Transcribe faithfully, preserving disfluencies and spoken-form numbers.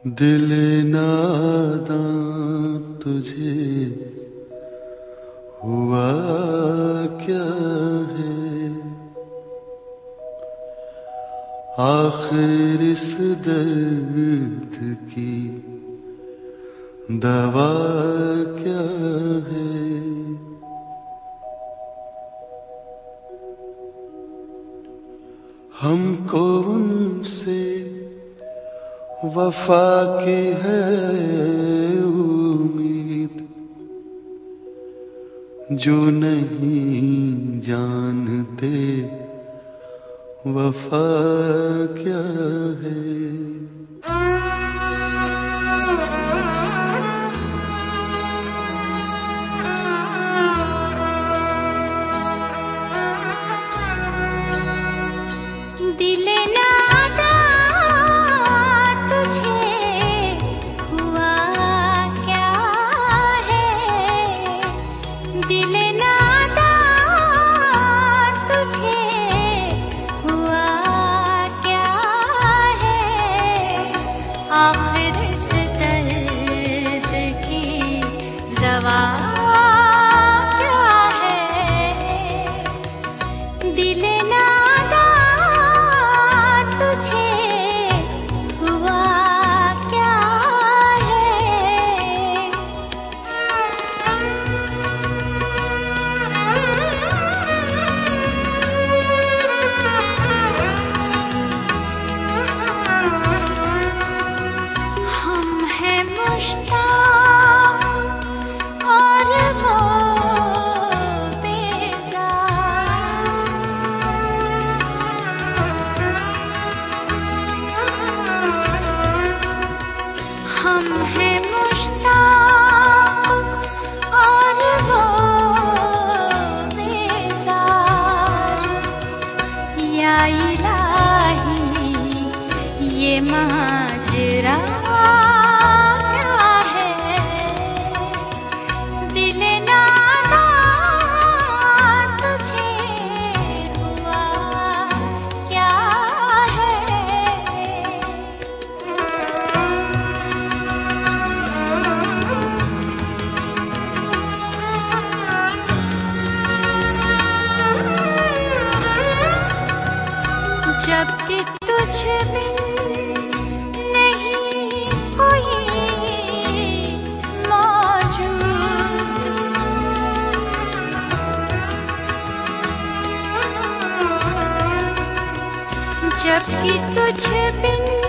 दिल नादां तुझे हुआ क्या है, आखिर इस दर्द की दवा क्या है। हमको उनसे वफा की है उम्मीद, जो नहीं जानते वफा क्या है। आखिर इस दर्द की दवा क्या है। दिल नादा तुझे हुआ क्या हम हैं मुश्ताक और वो बेजार। या इलाही ये माजरा क्या है। दिल नादा तुझे हुआ क्या जबकि तुझ बिन नहीं कोई मौजूद। जबकि तुझ बिन